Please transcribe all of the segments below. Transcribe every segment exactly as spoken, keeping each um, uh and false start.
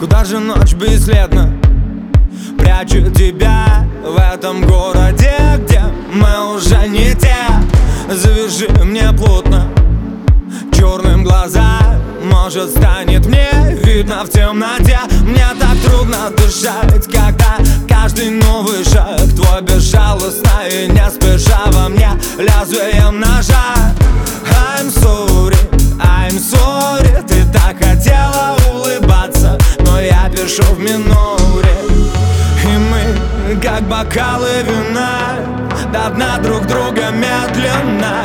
Куда же ночь бесследно прячет тебя в этом городе, где мы уже не те? Завяжи мне плотно черным глаза, может станет мне видно в темноте. Мне так трудно дышать, когда каждый новый шаг твой безжалостно и не спеша во мне лезвием ножа. I'm sorry, I'm sorry, ты так хотела улыбаться, но я пишу в миноре. И мы, как бокалы вина, до дна друг друга медленно.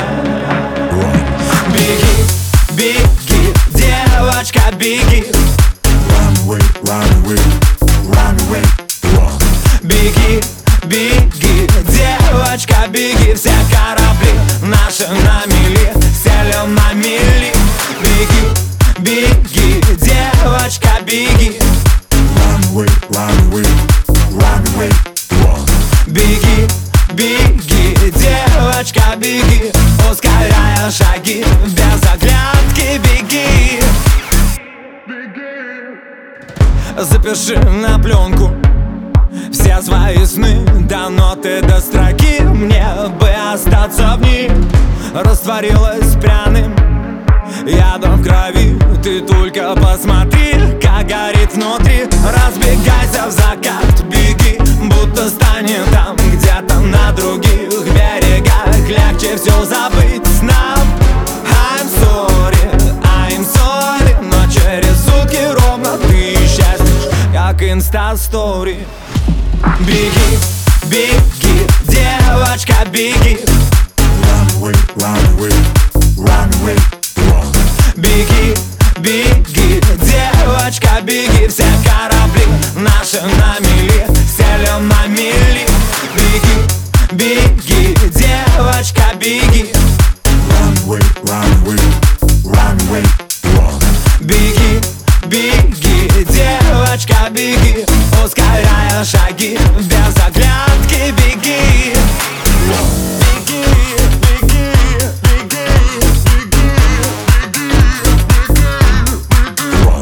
Беги, беги, девочка, беги. Run away, run away, run away, run. Беги, беги, девочка, беги. Все корабли наши на мели, селем на мели. Беги, беги, девочка, беги. Run away, run away, run away, run. Беги, беги, девочка, беги. Ускоряя шаги, без оглядки беги. Запиши на пленку все свои сны, до ноты, до строки. Мне бы остаться в них. Растворилась пряным ядом в крови. Ты только посмотри, как горит внутри. Разбегайся в закат, беги, будто станет там где-то на других берегах. Легче все забыть нам. I'm sorry, I'm sorry, но через сутки ровно ты исчезнешь, как инста-стори. Беги, беги, девочка, беги. Run away, run away, run away, run. Беги, беги, девочка, беги. Все корабли наши на мели, селем на мели. Беги, беги, девочка, беги. Run away, run away, run away, run. Беги, беги, девочка, беги. Ускоряя шаги, без оглядки беги. Беги, беги, беги, беги, Run.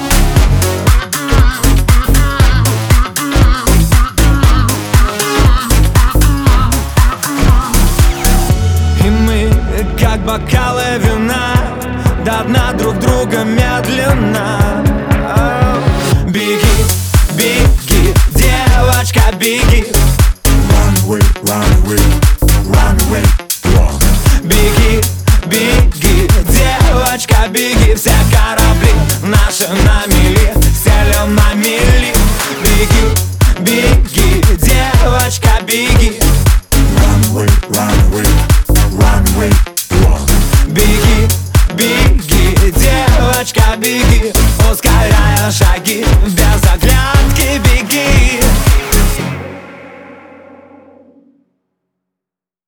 И мы, как бокалы вина, до дна друг друга медленно. Беги, беги, девочка, беги. Run away, run away, run away, run. Беги, беги, девочка, беги. Все корабли наши на мели, селем на мели. Беги, беги, девочка, беги. Run away, run away, run away, run. Беги, беги, девочка, беги. Ускоряя шаги,